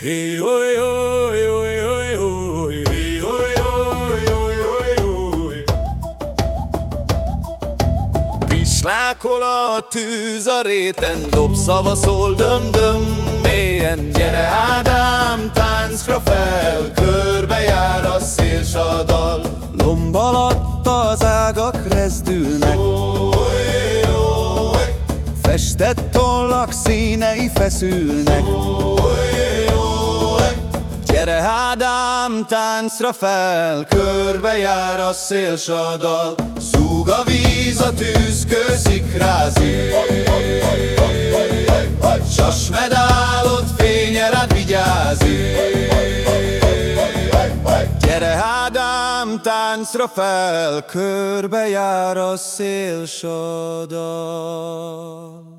Hé, oly, oly, oly, oly, oly, hé, oly, oly, oly, oly, oly. Pislákol a tűz a réten, dobszava szól, döm-döm mélyen. Gyere Ádám, táncra fel, körbejár a szél s a dal. Lomb alatt az ágak rezdülnek, festett tollak színei feszülnek. Gyere Ádám, táncra fel, körbejár a szél s a dal. Zúg a víz, a tűz kőszikrázik, sas medálod fénye rád vigyázik. Gyere Ádám, táncra fel, körbejár a szél s a dal.